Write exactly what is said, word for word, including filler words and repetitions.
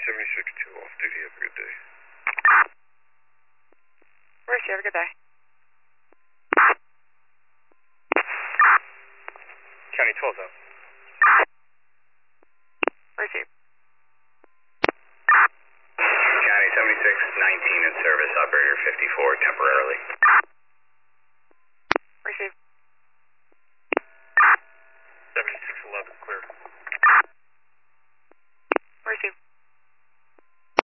seventy-six two off duty. Have a good day. Mercy, have a good day. County twelve zone. Mercy. County seventy-six nineteen in service, operator fifty-four temporarily.